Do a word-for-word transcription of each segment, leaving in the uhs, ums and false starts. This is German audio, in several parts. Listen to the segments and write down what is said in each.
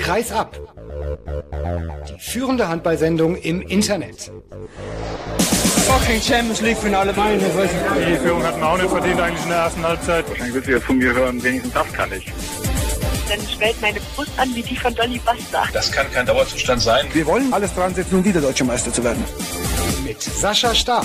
Kreis ab. Die führende Handballsendung im Internet. Fucking Champions League Finale Bayern. Die Führung hatten wir auch nicht verdient eigentlich in der ersten Halbzeit. Dann wird sie ja von mir hören, wenigstens das kann ich. Dann schwellt meine Brust an wie die von Dolly Buster. Das kann kein Dauerzustand sein. Wir wollen alles dran setzen, um wieder Deutscher Meister zu werden. Mit Sascha Staat.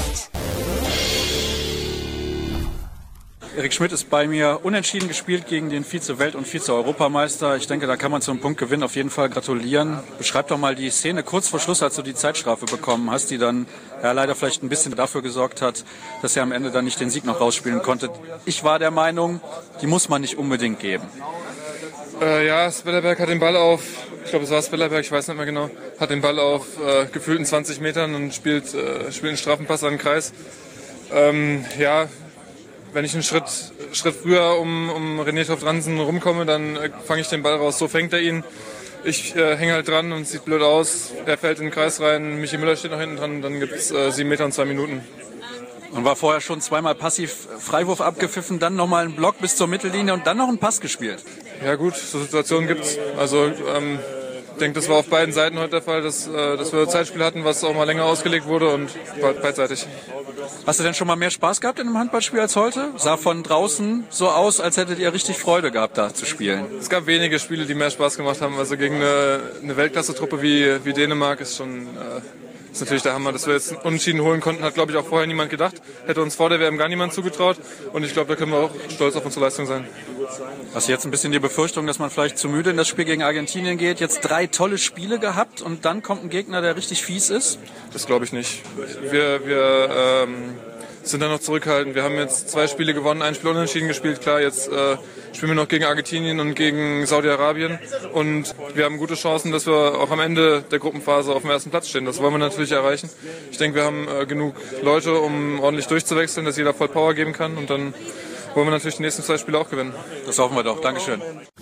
Erik Schmidt ist bei mir unentschieden gespielt gegen den Vize-Welt- und Vize-Europameister. Ich denke, da kann man zum Punktgewinn auf jeden Fall gratulieren. Beschreib doch mal die Szene kurz vor Schluss, als du die Zeitstrafe bekommen hast, die dann ja, leider vielleicht ein bisschen dafür gesorgt hat, dass er am Ende dann nicht den Sieg noch rausspielen konnte. Ich war der Meinung, die muss man nicht unbedingt geben. Äh, ja, Spellerberg hat den Ball auf, ich glaube es war Spellerberg, ich weiß nicht mehr genau, hat den Ball auf äh, gefühlten zwanzig Metern und spielt, äh, spielt einen Strafenpass an den Kreis. Ähm, ja, wenn ich einen Schritt, Schritt früher um, um René Toft-Ransen rumkomme, dann äh, fange ich den Ball raus. So fängt er ihn. Ich äh, hänge halt dran und sieht blöd aus. Er fällt in den Kreis rein. Michi Müller steht noch hinten dran. Dann gibt es äh, sieben Meter und zwei Minuten. Und war vorher schon zweimal passiv Freiwurf abgepfiffen, dann nochmal einen Block bis zur Mittellinie und dann noch einen Pass gespielt. Ja gut, so Situationen gibt's. Also ähm, ich denke, das war auf beiden Seiten heute der Fall, dass, äh, dass wir ein Zeitspiel hatten, was auch mal länger ausgelegt wurde und war beidseitig. Hast du denn schon mal mehr Spaß gehabt in einem Handballspiel als heute? Sah von draußen so aus, als hättet ihr richtig Freude gehabt, da zu spielen. Es gab wenige Spiele, die mehr Spaß gemacht haben. Also gegen eine, eine Weltklasse-Truppe wie, wie Dänemark ist schon äh, ist natürlich der Hammer. Dass wir jetzt Unentschieden holen konnten, hat, glaube ich, auch vorher niemand gedacht. Hätte uns vor der W M gar niemand zugetraut. Und ich glaube, da können wir auch stolz auf unsere Leistung sein. Hast du jetzt ein bisschen die Befürchtung, dass man vielleicht zu müde in das Spiel gegen Argentinien geht? Jetzt drei tolle Spiele gehabt und dann kommt ein Gegner, der richtig fies ist? Das glaube ich nicht. Wir, wir ähm, sind da noch zurückhaltend. Wir haben jetzt zwei Spiele gewonnen, ein Spiel unentschieden gespielt. Klar, jetzt äh, spielen wir noch gegen Argentinien und gegen Saudi-Arabien. Und wir haben gute Chancen, dass wir auch am Ende der Gruppenphase auf dem ersten Platz stehen. Das wollen wir natürlich erreichen. Ich denke, wir haben äh, genug Leute, um ordentlich durchzuwechseln, dass jeder voll Power geben kann. Und dann wollen wir natürlich die nächsten zwei Spiele auch gewinnen. Das hoffen wir doch. Dankeschön.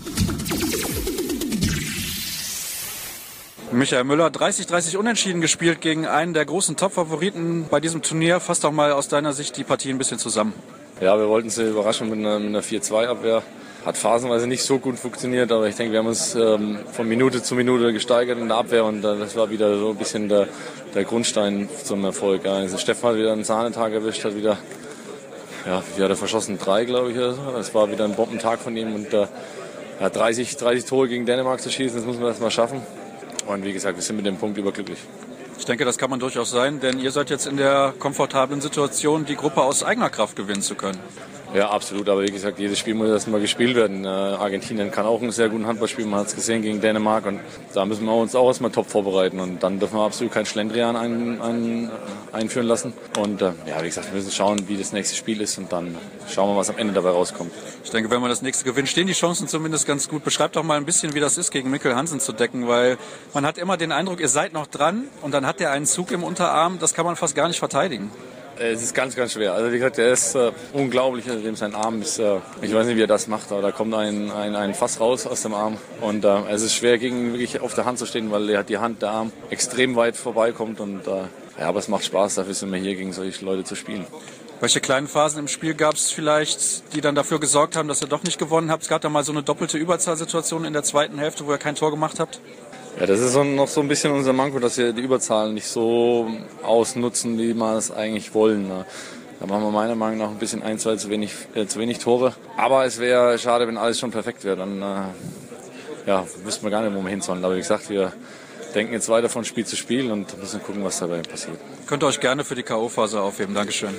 Michael Müller, dreißig dreißig unentschieden gespielt gegen einen der großen Top-Favoriten bei diesem Turnier. Fass doch mal aus deiner Sicht die Partie ein bisschen zusammen. Ja, wir wollten sie überraschen mit einer, mit einer vier zwei Abwehr. Hat phasenweise nicht so gut funktioniert, aber ich denke, wir haben uns ähm, von Minute zu Minute gesteigert in der Abwehr und äh, das war wieder so ein bisschen der, der Grundstein zum Erfolg. Ja. Also Steffen hat wieder einen Sahnetag erwischt, hat wieder, ja, wie hat er verschossen? Drei, glaube ich. Oder so. Das war wieder ein Bombentag von ihm und äh, ja, dreißig, dreißig Tore gegen Dänemark zu schießen, das muss man erst mal schaffen. Und wie gesagt, wir sind mit dem Punkt überglücklich. Ich denke, das kann man durchaus sein, denn ihr seid jetzt in der komfortablen Situation, die Gruppe aus eigener Kraft gewinnen zu können. Ja, absolut. Aber wie gesagt, jedes Spiel muss erst mal gespielt werden. Äh, Argentinien kann auch einen sehr guten Handball spielen. Man hat es gesehen gegen Dänemark. Und da müssen wir uns auch erstmal top vorbereiten. Und dann dürfen wir absolut kein Schlendrian ein, ein, einführen lassen. Und äh, ja, wie gesagt, wir müssen schauen, wie das nächste Spiel ist. Und dann schauen wir, was am Ende dabei rauskommt. Ich denke, wenn man das nächste gewinnt, stehen die Chancen zumindest ganz gut. Beschreibt doch mal ein bisschen, wie das ist, gegen Mikkel Hansen zu decken. Weil man hat immer den Eindruck, ihr seid noch dran. Und dann hat der einen Zug im Unterarm. Das kann man fast gar nicht verteidigen. Es ist ganz, ganz schwer. Also wie gesagt, der ist äh, unglaublich, also dem sein Arm ist, äh, ich weiß nicht, wie er das macht, aber da kommt ein, ein, ein Fass raus aus dem Arm. Und äh, es ist schwer, gegen wirklich auf der Hand zu stehen, weil er hat die Hand, der Arm extrem weit vorbeikommt. Und äh, ja, aber es macht Spaß, dafür sind wir hier, gegen solche Leute zu spielen. Welche kleinen Phasen im Spiel gab es vielleicht, die dann dafür gesorgt haben, dass ihr doch nicht gewonnen habt? Es gab da mal so eine doppelte Überzahlsituation in der zweiten Hälfte, wo ihr kein Tor gemacht habt? Ja, das ist so, noch so ein bisschen unser Manko, dass wir die Überzahlen nicht so ausnutzen, wie wir es eigentlich wollen. Da machen wir meiner Meinung nach ein bisschen ein, zwei zu wenig, äh, zu wenig Tore. Aber es wäre schade, wenn alles schon perfekt wäre. Dann äh, ja, wüssten wir gar nicht, wo wir hin sollen. Aber wie gesagt, wir denken jetzt weiter von Spiel zu Spiel und müssen gucken, was dabei passiert. Könnt ihr euch gerne für die K O-Phase aufheben. Dankeschön.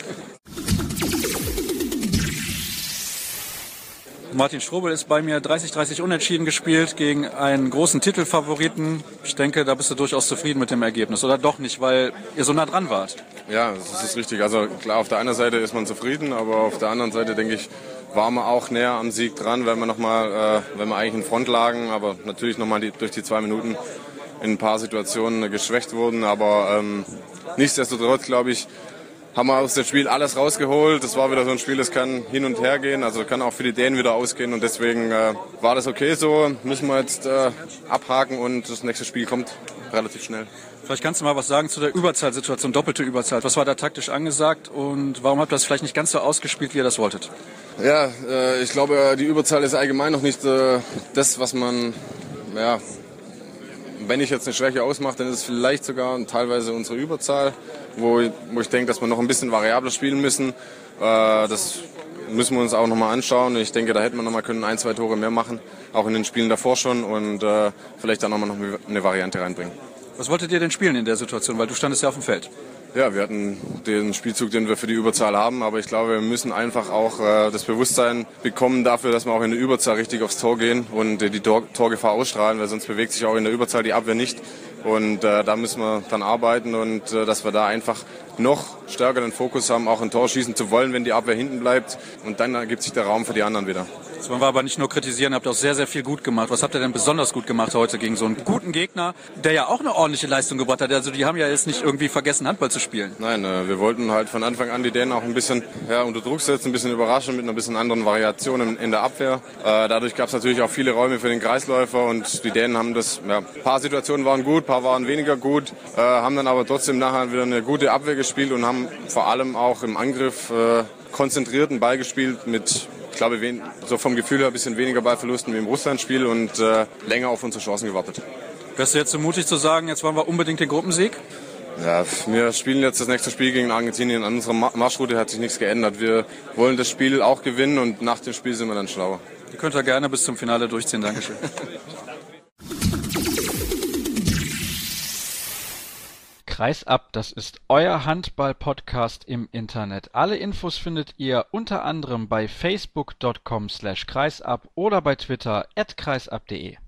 Martin Strobel ist bei mir, dreißig dreißig unentschieden gespielt gegen einen großen Titelfavoriten. Ich denke, da bist du durchaus zufrieden mit dem Ergebnis. Oder doch nicht, weil ihr so nah dran wart? Ja, das ist richtig. Also klar, auf der einen Seite ist man zufrieden, aber auf der anderen Seite, denke ich, waren wir auch näher am Sieg dran, wenn wir, noch mal, äh, wenn wir eigentlich in Front lagen. Aber natürlich nochmal die, durch die zwei Minuten in ein paar Situationen geschwächt wurden. Aber ähm, nichtsdestotrotz, glaube ich, haben wir aus dem Spiel alles rausgeholt. Das war wieder so ein Spiel, das kann hin und her gehen, also kann auch für die Dänen wieder ausgehen und deswegen äh, war das okay so. Müssen wir jetzt äh, abhaken und das nächste Spiel kommt relativ schnell. Vielleicht kannst du mal was sagen zu der Überzahlsituation, doppelte Überzahl. Was war da taktisch angesagt und warum habt ihr das vielleicht nicht ganz so ausgespielt, wie ihr das wolltet? Ja, äh, ich glaube, die Überzahl ist allgemein noch nicht äh, das, was man ja, wenn ich jetzt eine Schwäche ausmache, dann ist es vielleicht sogar teilweise unsere Überzahl, wo, wo ich denke, dass wir noch ein bisschen variabler spielen müssen. Äh, das müssen wir uns auch nochmal anschauen. Ich denke, da hätten wir nochmal können ein, zwei Tore mehr machen, auch in den Spielen davor schon und äh, vielleicht dann nochmal noch eine Variante reinbringen. Was wolltet ihr denn spielen in der Situation, weil du standest ja auf dem Feld? Ja, wir hatten den Spielzug, den wir für die Überzahl haben, aber ich glaube, wir müssen einfach auch äh, das Bewusstsein bekommen dafür, dass wir auch in der Überzahl richtig aufs Tor gehen und äh, die Tor- Torgefahr ausstrahlen, weil sonst bewegt sich auch in der Überzahl die Abwehr nicht. Und äh, da müssen wir dann arbeiten und äh, dass wir da einfach noch stärker den Fokus haben, auch ein Tor schießen zu wollen, wenn die Abwehr hinten bleibt. Und dann ergibt sich der Raum für die anderen wieder. Das wollen wir aber nicht nur kritisieren, ihr habt auch sehr, sehr viel gut gemacht. Was habt ihr denn besonders gut gemacht heute gegen so einen guten Gegner, der ja auch eine ordentliche Leistung gebracht hat? Also die haben ja jetzt nicht irgendwie vergessen, Handball zu spielen. Nein, äh, wir wollten halt von Anfang an die Dänen auch ein bisschen ja, unter Druck setzen, ein bisschen überraschen mit einer bisschen anderen Variation in, in der Abwehr. Äh, dadurch gab es natürlich auch viele Räume für den Kreisläufer und die Dänen haben das, ja, ein paar Situationen waren gut, ein paar waren weniger gut, äh, haben dann aber trotzdem nachher wieder eine gute Abwehr gespielt und haben vor allem auch im Angriff äh, konzentrierten Ball gespielt mit, ich glaube, wen, so vom Gefühl her ein bisschen weniger Ballverlusten wie im Russland-Spiel und äh, länger auf unsere Chancen gewartet. Wärst du jetzt so mutig zu sagen, jetzt wollen wir unbedingt den Gruppensieg? Ja, wir spielen jetzt das nächste Spiel gegen Argentinien. An unserer Marschroute hat sich nichts geändert. Wir wollen das Spiel auch gewinnen und nach dem Spiel sind wir dann schlauer. Ihr könnt ja gerne bis zum Finale durchziehen. Dankeschön. Kreisab, das ist euer Handball-Podcast im Internet. Alle Infos findet ihr unter anderem bei facebook punkt com slash kreisab oder bei Twitter at kreisab punkt de.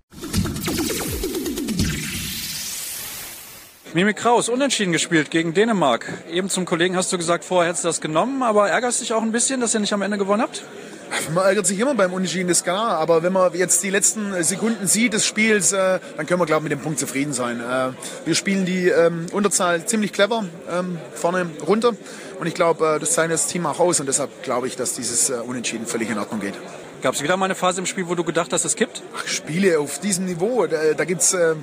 Mimi Kraus, unentschieden gespielt gegen Dänemark. Eben zum Kollegen hast du gesagt, vorher hättest du das genommen, aber ärgerst dich auch ein bisschen, dass ihr nicht am Ende gewonnen habt? Man ärgert sich immer beim Unentschieden, das ist klar. Aber wenn man jetzt die letzten Sekunden sieht des Spiels, äh, dann können wir, glaube ich, mit dem Punkt zufrieden sein. Äh, wir spielen die ähm, Unterzahl ziemlich clever ähm, vorne runter. Und ich glaube, äh, das zeichnet das Team auch aus. Und deshalb glaube ich, dass dieses äh, Unentschieden völlig in Ordnung geht. Gab es wieder mal eine Phase im Spiel, wo du gedacht hast, es kippt? Ach, Spiele auf diesem Niveau, da, da gibt es... Äh,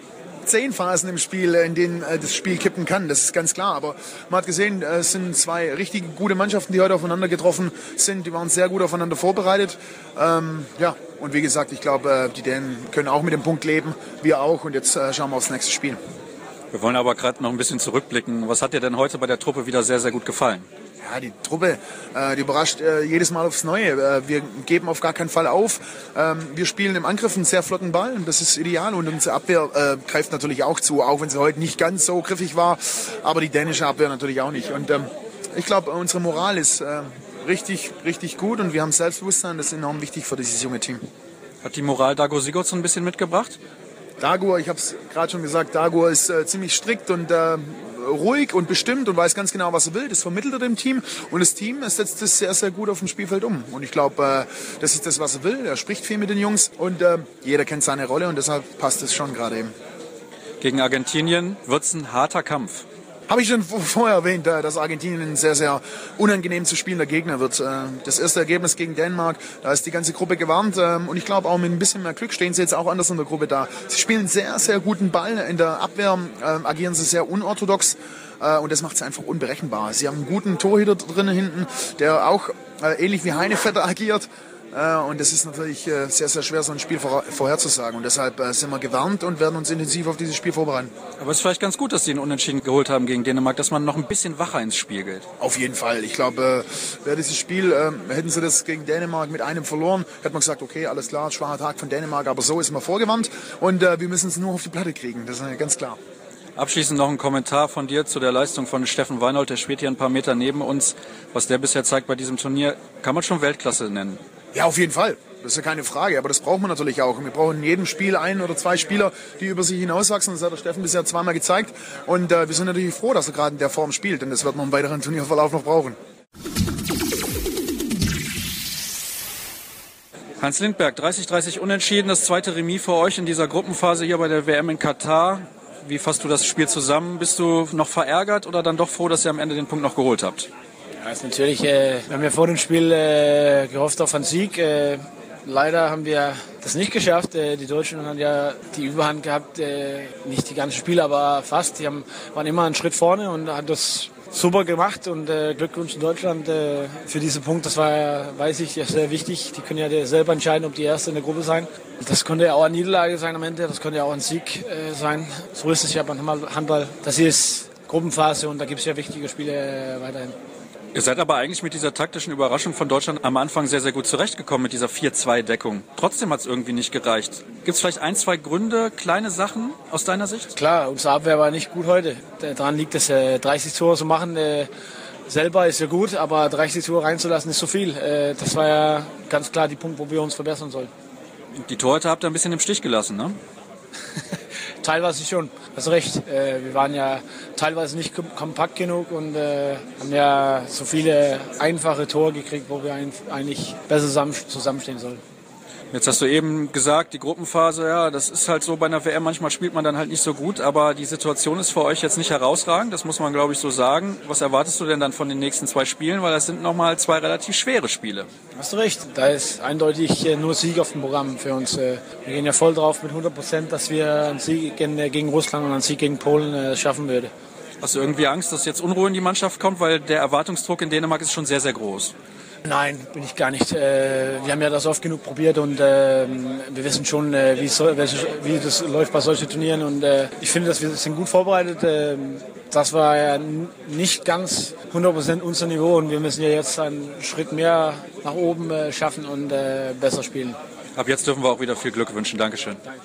zehn Phasen im Spiel, in denen äh, das Spiel kippen kann, das ist ganz klar. Aber man hat gesehen, äh, es sind zwei richtig gute Mannschaften, die heute aufeinander getroffen sind. Die waren sehr gut aufeinander vorbereitet. Ähm, ja, und wie gesagt, ich glaube, äh, die Dänen können auch mit dem Punkt leben, wir auch. Und jetzt äh, schauen wir aufs nächste Spiel. Wir wollen aber gerade noch ein bisschen zurückblicken. Was hat dir denn heute bei der Truppe wieder sehr, sehr gut gefallen? Ja, die Truppe, äh, die überrascht äh, jedes Mal aufs Neue. Äh, wir geben auf gar keinen Fall auf. Ähm, wir spielen im Angriff einen sehr flotten Ball und das ist ideal. Und unsere Abwehr äh, greift natürlich auch zu, auch wenn sie heute nicht ganz so griffig war. Aber die dänische Abwehr natürlich auch nicht. Und ähm, ich glaube, unsere Moral ist äh, richtig, richtig gut und wir haben Selbstbewusstsein. Das ist enorm wichtig für dieses junge Team. Hat die Moral Dago Sigurdsson ein bisschen mitgebracht? Dagur, ich habe es gerade schon gesagt, Dagur ist äh, ziemlich strikt und äh, ruhig und bestimmt und weiß ganz genau, was er will. Das vermittelt er dem Team und das Team setzt das sehr, sehr gut auf dem Spielfeld um. Und ich glaube, äh, das ist das, was er will. Er spricht viel mit den Jungs und äh, jeder kennt seine Rolle und deshalb passt es schon gerade eben. Gegen Argentinien wird es ein harter Kampf. Habe ich schon vorher erwähnt, dass Argentinien ein sehr, sehr unangenehm zu spielender Gegner wird. Das erste Ergebnis gegen Dänemark, da ist die ganze Gruppe gewarnt. Und ich glaube, auch mit ein bisschen mehr Glück stehen sie jetzt auch anders in der Gruppe da. Sie spielen sehr, sehr guten Ball. In der Abwehr agieren sie sehr unorthodox. Und das macht sie einfach unberechenbar. Sie haben einen guten Torhüter drin hinten, der auch ähnlich wie Heinevetter agiert. Und das ist natürlich sehr, sehr schwer, so ein Spiel vorherzusagen. Und deshalb sind wir gewarnt und werden uns intensiv auf dieses Spiel vorbereiten. Aber es ist vielleicht ganz gut, dass Sie einen Unentschieden geholt haben gegen Dänemark, dass man noch ein bisschen wacher ins Spiel geht. Auf jeden Fall. Ich glaube, wäre dieses Spiel, äh, hätten sie das gegen Dänemark mit einem verloren, hätte man gesagt, okay, alles klar, schwacher Tag von Dänemark, aber so ist man vorgewandt. Und äh, wir müssen es nur auf die Platte kriegen, das ist ganz klar. Abschließend noch ein Kommentar von dir zu der Leistung von Steffen Weinhold, der spielt hier ein paar Meter neben uns. Was der bisher zeigt bei diesem Turnier, kann man schon Weltklasse nennen. Ja, auf jeden Fall. Das ist ja keine Frage, aber das braucht man natürlich auch. Wir brauchen in jedem Spiel ein oder zwei Spieler, die über sich hinauswachsen. Das hat der Steffen bisher zweimal gezeigt. Und äh, wir sind natürlich froh, dass er gerade in der Form spielt. Denn das wird man im weiteren Turnierverlauf noch brauchen. Hans Lindberg, dreißig dreißig unentschieden. Das zweite Remis für euch in dieser Gruppenphase hier bei der W M in Katar. Wie fasst du das Spiel zusammen? Bist du noch verärgert oder dann doch froh, dass ihr am Ende den Punkt noch geholt habt? Ja, ist natürlich, äh, wir haben ja vor dem Spiel äh, gehofft auf einen Sieg. Äh, leider haben wir das nicht geschafft. Äh, die Deutschen haben ja die Überhand gehabt, äh, nicht die ganzen Spiele, aber fast. Die haben, waren immer einen Schritt vorne und hat das super gemacht und äh, Glückwunsch in Deutschland äh, für diesen Punkt. Das war, weiß ich, sehr wichtig. Die können ja selber entscheiden, ob die Erste in der Gruppe sein. Das konnte ja auch eine Niederlage sein am Ende, das konnte ja auch ein Sieg äh, sein. So ist es ja beim Handball. Das hier ist Gruppenphase und da gibt es ja wichtige Spiele äh, weiterhin. Ihr seid aber eigentlich mit dieser taktischen Überraschung von Deutschland am Anfang sehr, sehr gut zurechtgekommen mit dieser vier zwei Deckung. Trotzdem hat es irgendwie nicht gereicht. Gibt es vielleicht ein, zwei Gründe, kleine Sachen aus deiner Sicht? Klar, unsere Abwehr war nicht gut heute. Daran liegt es, äh, dreißig Tore zu machen. Äh, selber ist ja gut, aber dreißig Tore reinzulassen ist so viel. Äh, das war ja ganz klar die Punkt, wo wir uns verbessern sollen. Die Torhüter habt ihr ein bisschen im Stich gelassen, ne? Teilweise schon, hast recht. Äh, wir waren ja teilweise nicht kompakt genug und äh, haben ja so viele einfache Tore gekriegt, wo wir eigentlich besser zusammen, zusammenstehen sollen. Jetzt hast du eben gesagt, die Gruppenphase, ja, das ist halt so bei einer W M, manchmal spielt man dann halt nicht so gut, aber die Situation ist für euch jetzt nicht herausragend, das muss man, glaube ich, so sagen. Was erwartest du denn dann von den nächsten zwei Spielen, weil das sind nochmal zwei relativ schwere Spiele? Hast du recht, da ist eindeutig nur Sieg auf dem Programm für uns. Wir gehen ja voll drauf mit hundert Prozent, dass wir einen Sieg gegen Russland und einen Sieg gegen Polen schaffen würden. Hast du irgendwie Angst, dass jetzt Unruhe in die Mannschaft kommt, weil der Erwartungsdruck in Dänemark ist schon sehr, sehr groß? Nein, bin ich gar nicht. Wir haben ja das oft genug probiert und wir wissen schon, wie das läuft bei solchen Turnieren. Und ich finde, dass wir sind gut vorbereitet. Das war ja nicht ganz hundert Prozent unser Niveau und wir müssen ja jetzt einen Schritt mehr nach oben schaffen und besser spielen. Ab jetzt dürfen wir auch wieder viel Glück wünschen. Dankeschön. Danke.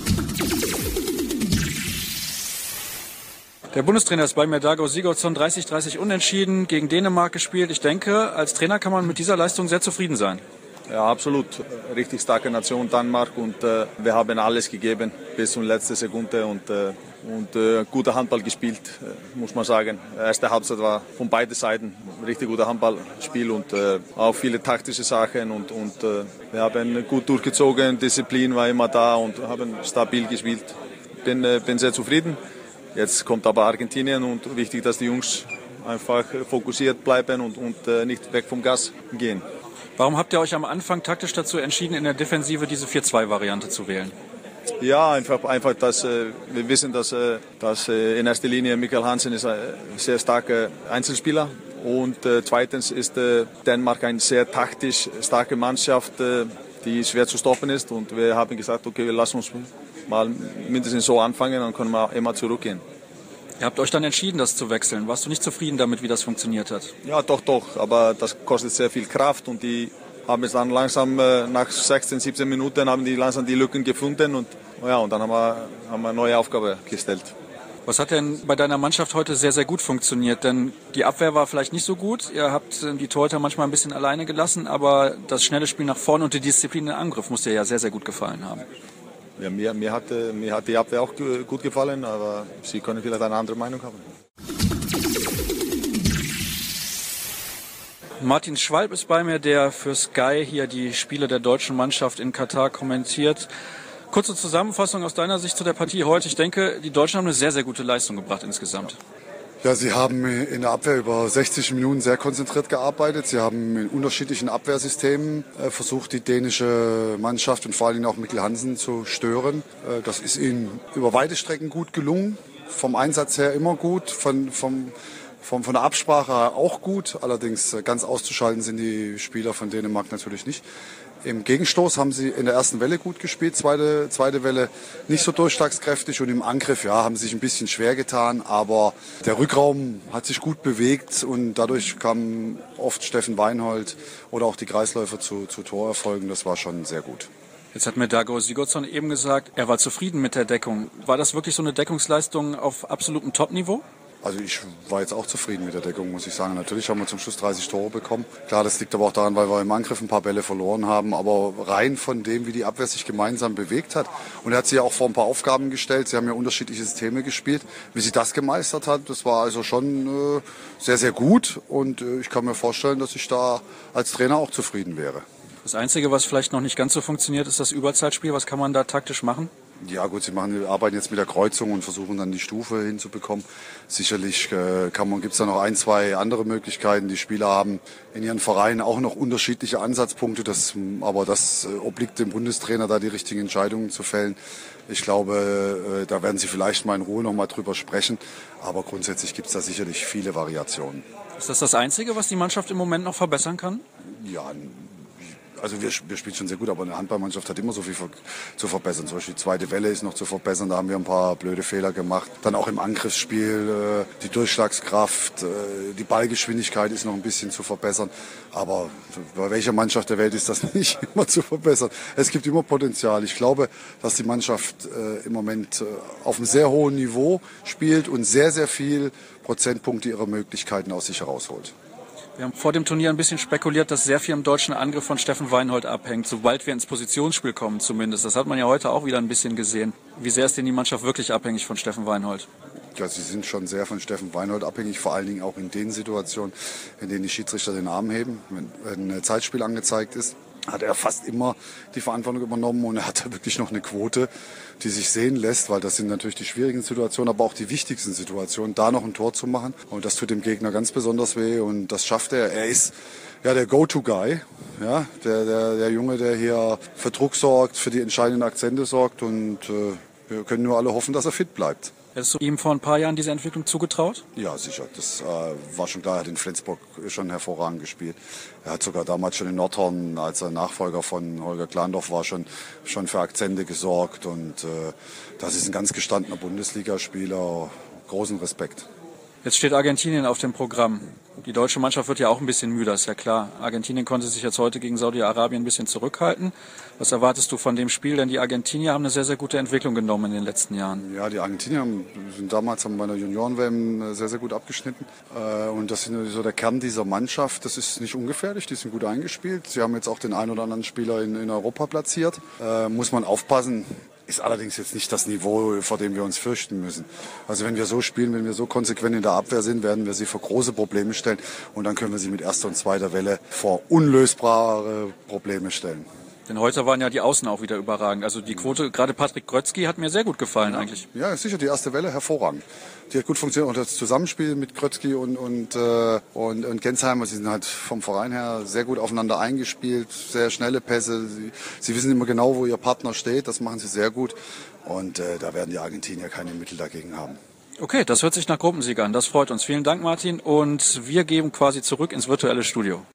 Der Bundestrainer ist bei mir, Dago Sigurdsson, dreißig dreißig unentschieden, gegen Dänemark gespielt. Ich denke, als Trainer kann man mit dieser Leistung sehr zufrieden sein. Ja, absolut. Richtig starke Nation Dänemark und äh, wir haben alles gegeben bis zur letzten Sekunde und, äh, und äh, guter Handball gespielt, äh, muss man sagen. Die erste Halbzeit war von beiden Seiten richtig guter Handballspiel und äh, auch viele taktische Sachen und, und äh, wir haben gut durchgezogen, Disziplin war immer da und haben stabil gespielt. Bin, äh, bin sehr zufrieden. Jetzt kommt aber Argentinien und wichtig, dass die Jungs einfach fokussiert bleiben und, und äh, nicht weg vom Gas gehen. Warum habt ihr euch am Anfang taktisch dazu entschieden, in der Defensive diese vier zwei Variante zu wählen? Ja, einfach, einfach dass äh, wir wissen, dass, äh, dass äh, in erster Linie Mikkel Hansen ist ein sehr starker Einzelspieler und äh, zweitens ist äh, Dänemark eine sehr taktisch starke Mannschaft, äh, die schwer zu stoppen ist und wir haben gesagt, okay, wir lassen uns mal mindestens so anfangen, dann können wir immer zurückgehen. Ihr habt euch dann entschieden, das zu wechseln. Warst du nicht zufrieden damit, wie das funktioniert hat? Ja, doch, doch. Aber das kostet sehr viel Kraft und die haben es dann langsam, nach sechzehn, siebzehn Minuten, haben die langsam die Lücken gefunden und, ja, und dann haben wir, haben wir eine neue Aufgabe gestellt. Was hat denn bei deiner Mannschaft heute sehr, sehr gut funktioniert? Denn die Abwehr war vielleicht nicht so gut. Ihr habt die Torhüter manchmal ein bisschen alleine gelassen, aber das schnelle Spiel nach vorne und die Disziplin im Angriff muss dir ja sehr, sehr gut gefallen haben. Ja, mir, mir, hat, mir hat die Abwehr auch gut gefallen, aber Sie können vielleicht eine andere Meinung haben. Martin Schwalb ist bei mir, der für Sky hier die Spiele der deutschen Mannschaft in Katar kommentiert. Kurze Zusammenfassung aus deiner Sicht zu der Partie heute. Ich denke, die Deutschen haben eine sehr, sehr gute Leistung gebracht insgesamt. Ja, sie haben in der Abwehr über sechzig Minuten sehr konzentriert gearbeitet. Sie haben in unterschiedlichen Abwehrsystemen äh, versucht, die dänische Mannschaft und vor allem auch Mikkel Hansen zu stören. Äh, das ist ihnen über weite Strecken gut gelungen. Vom Einsatz her immer gut, von, vom, vom, von der Absprache her auch gut. Allerdings äh, ganz auszuschalten sind die Spieler von Dänemark natürlich nicht. Im Gegenstoß haben sie in der ersten Welle gut gespielt, zweite, zweite Welle nicht so durchschlagskräftig und im Angriff ja, haben sie sich ein bisschen schwer getan, aber der Rückraum hat sich gut bewegt und dadurch kamen oft Steffen Weinhold oder auch die Kreisläufer zu, zu Torerfolgen, das war schon sehr gut. Jetzt hat mir Dago Sigurdsson eben gesagt, er war zufrieden mit der Deckung. War das wirklich so eine Deckungsleistung auf absolutem Top-Niveau? Also ich war jetzt auch zufrieden mit der Deckung, muss ich sagen. Natürlich haben wir zum Schluss dreißig Tore bekommen. Klar, das liegt aber auch daran, weil wir im Angriff ein paar Bälle verloren haben. Aber rein von dem, wie die Abwehr sich gemeinsam bewegt hat. Und er hat sie ja auch vor ein paar Aufgaben gestellt. Sie haben ja unterschiedliche Systeme gespielt. Wie sie das gemeistert hat, das war also schon äh, sehr, sehr gut. Und äh, ich kann mir vorstellen, dass ich da als Trainer auch zufrieden wäre. Das Einzige, was vielleicht noch nicht ganz so funktioniert, ist das Überzeitspiel. Was kann man da taktisch machen? Ja gut, sie machen, arbeiten jetzt mit der Kreuzung und versuchen dann die Stufe hinzubekommen. Sicherlich äh, kann man, gibt es da noch ein, zwei andere Möglichkeiten. Die Spieler haben in ihren Vereinen auch noch unterschiedliche Ansatzpunkte. Das, aber das äh, obliegt dem Bundestrainer, da die richtigen Entscheidungen zu fällen. Ich glaube, äh, da werden sie vielleicht mal in Ruhe noch mal drüber sprechen. Aber grundsätzlich gibt es da sicherlich viele Variationen. Ist das das Einzige, was die Mannschaft im Moment noch verbessern kann? Ja, also wir, wir spielen schon sehr gut, aber eine Handballmannschaft hat immer so viel ver- zu verbessern. Zum Beispiel die zweite Welle ist noch zu verbessern, da haben wir ein paar blöde Fehler gemacht. Dann auch im Angriffsspiel, äh, die Durchschlagskraft, äh, die Ballgeschwindigkeit ist noch ein bisschen zu verbessern. Aber bei welcher Mannschaft der Welt ist das nicht immer zu verbessern? Es gibt immer Potenzial. Ich glaube, dass die Mannschaft äh, im Moment äh, auf einem sehr hohen Niveau spielt und sehr, sehr viel Prozentpunkte ihrer Möglichkeiten aus sich herausholt. Wir haben vor dem Turnier ein bisschen spekuliert, dass sehr viel im deutschen Angriff von Steffen Weinhold abhängt, sobald wir ins Positionsspiel kommen zumindest. Das hat man ja heute auch wieder ein bisschen gesehen. Wie sehr ist denn die Mannschaft wirklich abhängig von Steffen Weinhold? Ja, sie sind schon sehr von Steffen Weinhold abhängig, vor allen Dingen auch in den Situationen, in denen die Schiedsrichter den Arm heben. Wenn ein Zeitspiel angezeigt ist, hat er fast immer die Verantwortung übernommen und er hat da wirklich noch eine Quote, die sich sehen lässt, weil das sind natürlich die schwierigen Situationen, aber auch die wichtigsten Situationen, da noch ein Tor zu machen. Und das tut dem Gegner ganz besonders weh und das schafft er. Er ist ja der Go-To-Guy, ja, der, der, der Junge, der hier für Druck sorgt, für die entscheidenden Akzente sorgt und äh, wir können nur alle hoffen, dass er fit bleibt. Hättest du ihm vor ein paar Jahren diese Entwicklung zugetraut? Ja, sicher. Das äh, war schon klar. Er hat in Flensburg schon hervorragend gespielt. Er hat sogar damals schon in Nordhorn, als er Nachfolger von Holger Klandorf war, schon, schon für Akzente gesorgt. Und äh, das ist ein ganz gestandener Bundesligaspieler. Großen Respekt. Jetzt steht Argentinien auf dem Programm. Die deutsche Mannschaft wird ja auch ein bisschen müde, ist ja klar. Argentinien konnte sich jetzt heute gegen Saudi-Arabien ein bisschen zurückhalten. Was erwartest du von dem Spiel? Denn die Argentinier haben eine sehr, sehr gute Entwicklung genommen in den letzten Jahren. Ja, die Argentinier sind damals bei einer Junioren-W M sehr, sehr gut abgeschnitten. Und das ist so der Kern dieser Mannschaft. Das ist nicht ungefährlich, die sind gut eingespielt. Sie haben jetzt auch den einen oder anderen Spieler in, in Europa platziert. Äh, muss man aufpassen. Ist allerdings jetzt nicht das Niveau, vor dem wir uns fürchten müssen. Also wenn wir so spielen, wenn wir so konsequent in der Abwehr sind, werden wir sie vor große Probleme stellen. Und dann können wir sie mit erster und zweiter Welle vor unlösbare Probleme stellen. Denn heute waren ja die Außen auch wieder überragend. Also die Quote, gerade Patrick Grötzky hat mir sehr gut gefallen ja. eigentlich. Ja, sicher, die erste Welle hervorragend. Die hat gut funktioniert. Und das Zusammenspiel mit Grötzky und, und, äh, und, und Gensheimer, sie sind halt vom Verein her sehr gut aufeinander eingespielt. Sehr schnelle Pässe. Sie, sie wissen immer genau, wo ihr Partner steht. Das machen sie sehr gut. Und äh, da werden die Argentinier keine Mittel dagegen haben. Okay, das hört sich nach Gruppensieg an. Das freut uns. Vielen Dank, Martin. Und wir geben quasi zurück ins virtuelle Studio.